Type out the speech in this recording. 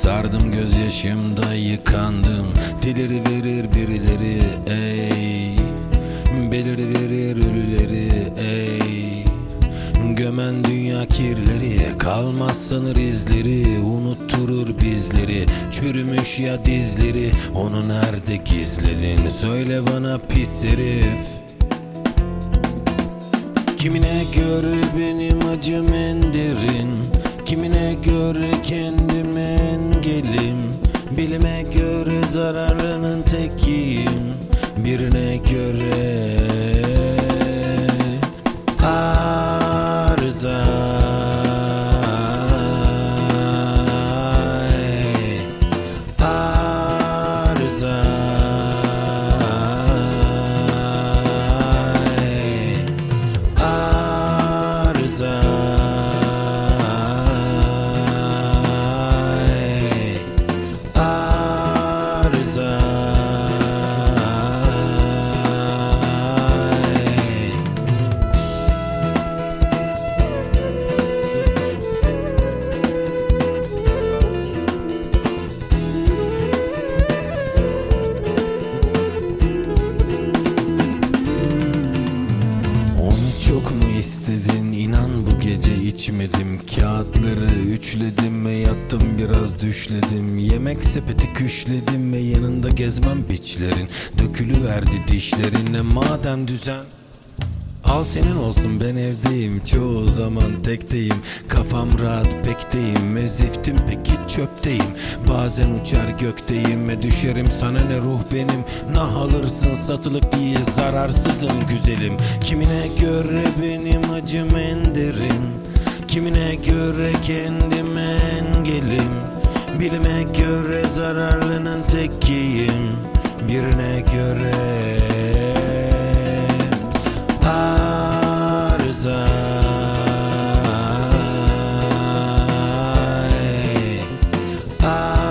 sardım gözyaşımda yıkandım. Deliri verir birileri ey, beliri verir ölüleri ey. Gömen dünya kirleri, kalmaz sanır izleri, unutturur bizleri. Çürümüş ya dizleri, onu nerede gizledin? Söyle bana pis herif. Kimine göre benim acım en derin, kimine göre kendim engelim. Bilime göre zararının tekiyim, birine göre arıza. Arıza. Çok mu istedin? İnan bu gece içmedim. Kağıtları üçledim ve yattım biraz düşledim. Yemek sepeti küşledim ve yanında gezmem biçlerin. Dökülüverdi dişlerine madem düzen. Al senin olsun, ben evdeyim, çoğu zaman tekteyim. Kafam rahat pekteyim, meziftim peki çöpteyim. Bazen uçar gökteyim ve düşerim, sana ne ruh benim. Nah alırsın, satılık değil, zararsızım güzelim. Kimine göre benim acım en derin, kimine göre kendim engelim. Bilime göre zararlının tekiyim, birine göre arıza. Arıza.